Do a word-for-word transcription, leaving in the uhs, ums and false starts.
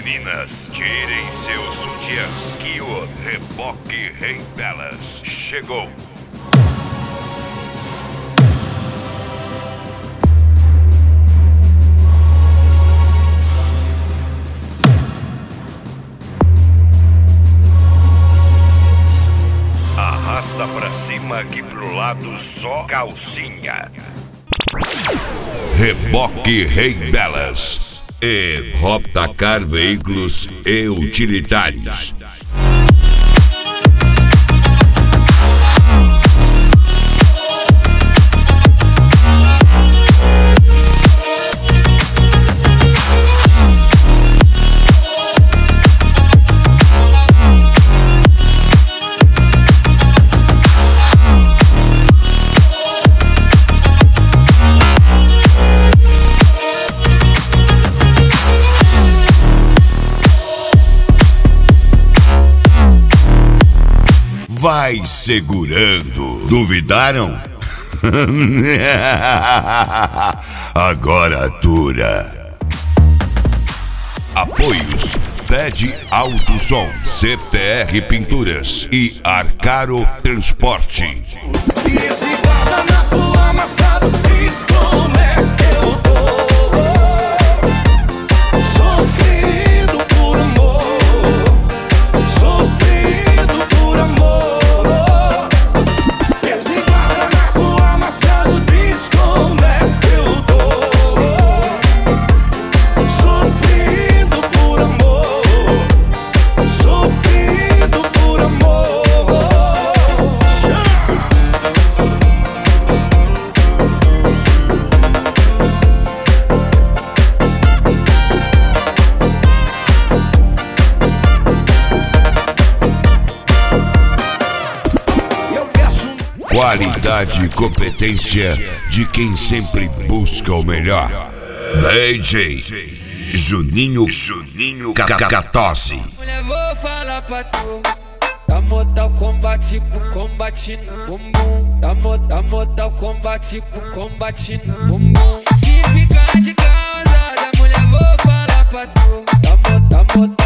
Meninas, tirem seus sutiãs que o Reboque Rei Belas chegou. Arrasta pra cima que pro lado só calcinha. Reboque Rei Belas e Robtacar Veículos e Utilitários. Vai segurando. Duvidaram? Agora atura. Apoios: Pede Alto Som, C T R Pinturas e Arcaro Transporte. E esse guardanapo amassado diz como é que eu tô sofrendo por amor, sofrendo por amor. Esse guardanapo amassado diz como é que eu tô sofrendo por amor, sofrendo por amor. Qualidade e competência de quem sempre busca o melhor. D J Juninho Juninho Cacatose. Mulher, vou falar pra tu. Da Mortal Kombat com combate no bumbum. Da, mo, da Mortal Kombat com combate no bumbum. Se ficar de casa, mulher, vou falar pra tu. Da Mortal